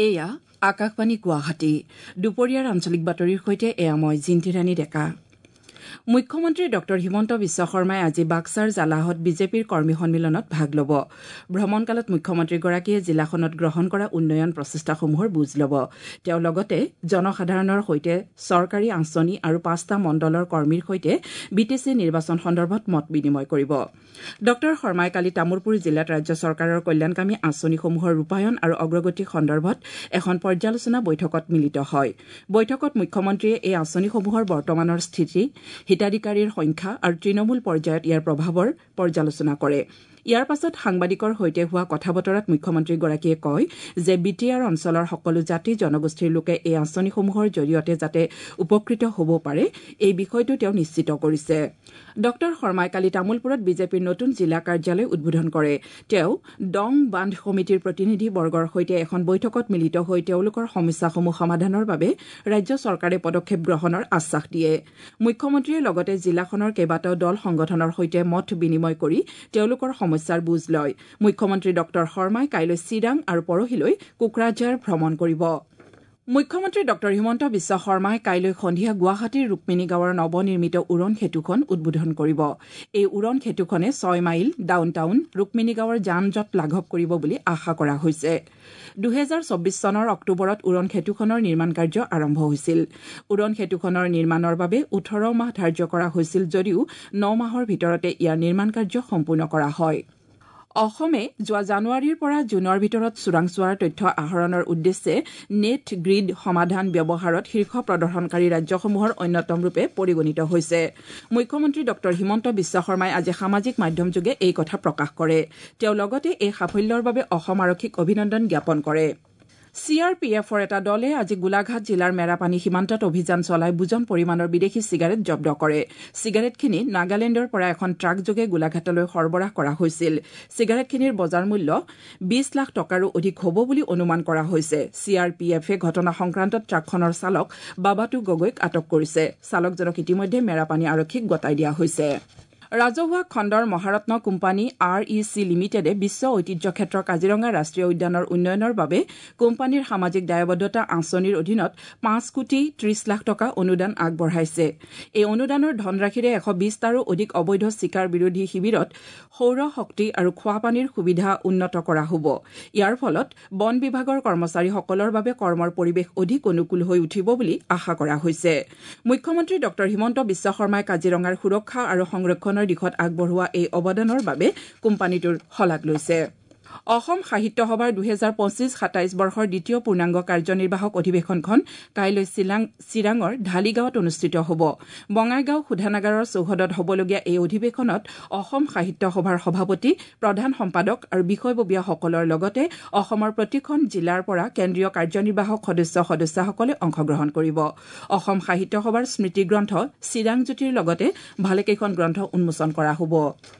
এয়া আকাশবাণী গুৱাহাটী দুপৰীয়াৰ আঞ্চলিক বাতৰিৰ সৈতে এয়া মই জিন্তিৰাণী ডেকা। মুখ্যমন্ত্ৰী ডঃ হিমন্ত বিশ্ব শৰ্মাই আজি বাক্সাৰ জালাহত বিজেপিৰ কৰ্মী সন্মিলনত ভাগ ল'ব। ভ্ৰমণকালত মুখ্যমন্ত্ৰীগৰাকীয়ে জিলাখনত গ্ৰহণ কৰা উন্নয়ন প্ৰচেষ্টাসমূহৰ বুজ ল'ব। তেওঁ লগতে জনসাধাৰণৰ সৈতে চৰকাৰী আঁচনি আৰু 5টা মণ্ডলৰ কৰ্মীৰ সৈতে বিটিচি নিৰ্বাচন সন্দৰ্ভত মত বিনিময় কৰিব। ডঃ শৰ্মাই কালি তামুলপুৰ জিলাত ৰাজ্য চৰকাৰৰ কল্যাণকামী আঁচনিসমূহৰ ৰূপায়ণ আৰু অগ্ৰগতি সন্দৰ্ভত এখন পৰ্যালোচনা বৈঠকত মিলিত হয়। বৈঠকত মুখ্যমন্ত্ৰীয়ে এই আঁচনিসমূহৰ বৰ্তমানৰ স্থিতি, হিতাধিকাৰীৰ সংখ্যা আৰু তৃণমূল পৰ্যায়ত ইয়াৰ প্ৰভাৱৰ পৰ্যালোচনা কৰে। ইয়াৰ পাছত সাংবাদিকৰ সৈতে হোৱা কথা বতৰাত মুখ্যমন্ত্ৰীগৰাকীয়ে কয় যে বিটিআৰ অঞ্চলৰ সকলো জাতি জনগোষ্ঠীৰ লোকে এই আঁচনিসমূহৰ জৰিয়তে যাতে উপকৃত হ'ব পাৰে এই বিষয়টো তেওঁ নিশ্চিত কৰিছে। ডঃ শৰ্মাই কালি তামুলপুৰত বিজেপিৰ নতুন জিলা কাৰ্যালয় উদ্বোধন কৰে। তেওঁ ডং বান্ধ সমিতিৰ প্ৰতিনিধি বৰ্গৰ সৈতে এখন বৈঠকত মিলিত হৈ তেওঁলোকৰ সমস্যাসমূহ সমাধানৰ বাবে ৰাজ্য চৰকাৰে পদক্ষেপ গ্ৰহণৰ আশ্বাস দিয়ে। মুখ্যমন্ত্ৰীয়ে লগতে জিলাখনৰ কেইবাটাও দল সংগঠনৰ সৈতে মত বিনিময় কৰি তেওঁলোকৰ সমস্যাৰ বুজ লয়। মুখ্যমন্ত্ৰী ডঃ শৰ্মাই কাইলৈ চিৰাং আৰু পৰহিলৈ কোকৰাঝাৰ ভ্ৰমণ কৰিব। মুখ্যমন্ত্ৰী ডঃ হিমন্ত বিশ্ব শৰ্মাই কাইলৈ সন্ধিয়া গুৱাহাটীৰ ৰুক্মিণী গাঁৱৰ নৱনিৰ্মিত উৰণ সেতুখন উদ্বোধন কৰিব। এই উৰণ সেতুখনে 6 মাইল ডাউনটাউন ৰুক্মিণী গাঁৱৰ যান-জঁট লাঘৱ কৰিব বুলি আশা কৰা হৈছে। 2024 চনৰ অক্টোবৰত উৰণ সেতুখনৰ নিৰ্মাণ কাৰ্য আৰম্ভ হৈছিল। উৰণ সেতুখনৰ নিৰ্মাণৰ বাবে 18 মাহ ধাৰ্য কৰা হৈছিল যদিও 9 মাহৰ ভিতৰতে ইয়াৰ নিৰ্মাণ কাৰ্য সম্পূৰ্ণ কৰা হয়। অসমে যোৱা জানুৱাৰীৰ পৰা জুনৰ ভিতৰত চোৰাংচোৱাৰ তথ্য আহৰণৰ উদ্দেশ্যে নেট গ্ৰীড সমাধান ব্যৱহাৰত শীৰ্ষ প্ৰদৰ্শনকাৰী ৰাজ্যসমূহৰ অন্যতম ৰূপে পৰিগণিত হৈছে। মুখ্যমন্ত্ৰী ডঃ হিমন্ত বিশ্ব শৰ্মাই আজি সামাজিক মাধ্যমযোগে এই কথা প্ৰকাশ কৰে। তেওঁ লগতে এই সাফল্যৰ বাবে অসম আৰক্ষীক অভিনন্দন জ্ঞাপন কৰে। CRPFৰ এটা দলে আজি গোলাঘাট জিলাৰ মেৰাপানী সীমান্তত অভিযান চলাই বুজন পৰিমাণৰ বিদেশী চিগাৰেট জব্দ কৰে। চিগাৰেটখিনি নাগালেণ্ডৰ পৰা এখন ট্ৰাকযোগে গোলাঘাটলৈ সৰবৰাহ কৰা হৈছিল। চিগাৰেটখিনিৰ বজাৰ মূল্য 20 লাখ টকাৰো অধিক হ'ব বুলি অনুমান কৰা হৈছে। CRPFে ঘটনা সংক্ৰান্তত ট্ৰাকখনৰ চালক বাবাটু গগৈক আটক কৰিছে। চালকজনক ইতিমধ্যে মেৰাপানী আৰক্ষীক গতাই দিয়া হৈছে। ৰাজহুৱা খণ্ডৰ মহাৰত্ন কোম্পানী REC লিমিটেডে বিশ্ব ঐতিহ্য ক্ষেত্ৰ কাজিৰঙা ৰাষ্ট্ৰীয় উদ্যানৰ উন্নয়নৰ বাবে কোম্পানীৰ সামাজিক দায়বদ্ধতা আঁচনিৰ অধীনত 5 কোটি 30 লাখ টকা অনুদান আগবঢ়াইছে। এই অনুদানৰ ধনৰাশিৰে 120টাৰো অধিক অবৈধ চিকাৰ বিৰোধী শিবিৰত সৌৰ শক্তি আৰু খোৱাপানীৰ সুবিধা উন্নত কৰা হ'ব। ইয়াৰ ফলত বন বিভাগৰ কৰ্মচাৰীসকলৰ বাবে কৰ্মৰ পৰিৱেশ অধিক অনুকূল হৈ উঠিব বুলি আশা কৰা হৈছে। মুখ্যমন্ত্ৰী ডঃ হিমন্ত বিশ্ব শৰ্মাই কাজিৰঙাৰ সুৰক্ষা আৰু সংৰক্ষণৰ দিশত আগবঢ়োৱা এই অৱদানৰ বাবে কোম্পানীটোৰ শলাগ লৈছে। অসম সাহিত্য সভাৰ 2025-27 বৰ্ষৰ দ্বিতীয় পূৰ্ণাংগ কাৰ্যনিৰ্বাহক অধিৱেশনখন কাইলৈ চিৰাঙৰ ঢালিগাঁৱত অনুষ্ঠিত হ'ব। বঙাইগাঁও শোধানাগাৰৰ চৌহদত হ'বলগীয়া এই অধিৱেশনত অসম সাহিত্য সভাৰ সভাপতি, প্ৰধান সম্পাদক আৰু বিষয়ববীয়াসকলৰ লগতে অসমৰ প্ৰতিখন জিলাৰ পৰা কেন্দ্ৰীয় কাৰ্যনিৰ্বাহক সদস্যসকলে অংশগ্ৰহণ কৰিব। অসম সাহিত্য সভাৰ স্মৃতি গ্ৰন্থ চিৰাং জ্যোতিৰ লগতে ভালেকেইখন গ্ৰন্থ উন্মোচন কৰা হ'ব।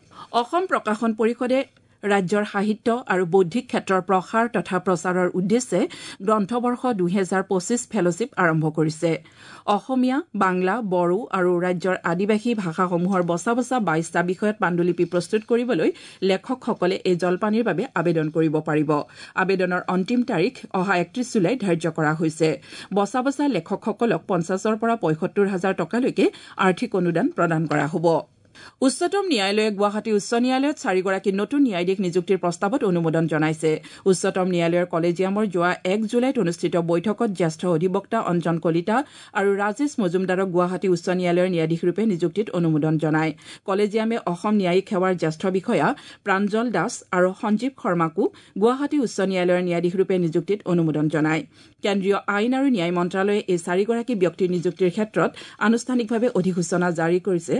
অসম প্ৰকাশন পৰিষদে ৰাজ্যৰ সাহিত্য আৰু বৌদ্ধিক ক্ষেত্ৰৰ প্ৰসাৰ তথা প্ৰচাৰৰ উদ্দেশ্যে গ্ৰন্থবৰ্ষ 2025 ফেলোশ্বিপ আৰম্ভ কৰিছে। অসমীয়া, বাংলা, বড়ো আৰু ৰাজ্যৰ আদিবাসী ভাষাসমূহৰ বচা 22টা বিষয়ত পাণ্ডুলিপি প্ৰস্তুত কৰিবলৈ লেখকসকলে এই জলপানিৰ বাবে আবেদন কৰিব পাৰিব। আবেদনৰ অন্তিম তাৰিখ অহা 31 জুলাই ধাৰ্য কৰা হৈছে। বচা লেখকসকলক 50,000 পৰা 75,000 টকালৈকে আৰ্থিক অনুদান প্ৰদান কৰা হ'ব। উচ্চতম ন্যায়ালয়ে গুৱাহাটী উচ্চ ন্যায়ালয়ত 4গৰাকী নতুন ন্যায়াধীশ নিযুক্তিৰ প্ৰস্তাৱত অনুমোদন জনাইছে। উচ্চতম ন্যায়ালয়ৰ কলেজিয়ামৰ যোৱা 1 জুলাইত অনুষ্ঠিত বৈঠকত জ্যেষ্ঠ অধিবক্তা অঞ্জন কলিতা আৰু ৰাজেশ মজুমদাৰক গুৱাহাটী উচ্চ ন্যায়ালয়ৰ ন্যায়াধীশৰূপে নিযুক্তিত অনুমোদন জনায়। কলেজিয়ামে অসম ন্যায়িক সেৱাৰ জ্যেষ্ঠ বিষয়া প্ৰাঞ্জল দাস আৰু সঞ্জীৱ শৰ্মাকো গুৱাহাটী উচ্চ ন্যায়ালয়ৰ ন্যায়াধীশৰূপে নিযুক্তিত অনুমোদন জনায়। কেন্দ্ৰীয় আইন আৰু ন্যায় মন্ত্ৰালয়ে এই 4গৰাকী ব্যক্তিৰ নিযুক্তিৰ ক্ষেত্ৰত আনুষ্ঠানিকভাৱে অধিসূচনা জাৰি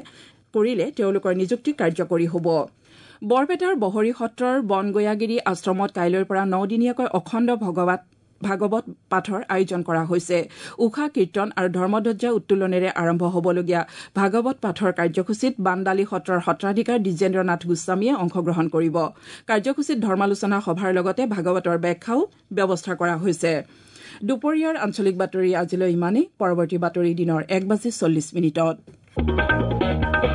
কৰিলে তেওঁলোকৰ নিযুক্তি কাৰ্যকৰী হ'ব। বৰপেটাৰ বহৰী সত্ৰৰ বনগয়াগিৰি আশ্ৰমত কাইলৈৰ পৰা 9দিনীয়াকৈ অখণ্ড ভাগৱত পাঠৰ আয়োজন কৰা হৈছে। উষা কীৰ্তন আৰু ধৰ্মধ্বজা উত্তোলনেৰে আৰম্ভ হ'বলগীয়া ভাগৱত পাঠৰ কাৰ্যসূচীত বান্দালী সত্ৰৰ সত্ৰাধিকাৰ দ্বিজেন্দ্ৰ নাথ গোস্বামীয়ে অংশগ্ৰহণ কৰিব। কাৰ্যসূচীত ধৰ্মালোচনা সভাৰ লগতে ভাগৱতৰ ব্যাখ্যাও ব্যৱস্থা কৰা হৈছে। দুপৰীয়াৰ আঞ্চলিক বাতৰি আজিলৈ ইমানেই। পৰৱৰ্তী বাতৰি দিনৰ 1:40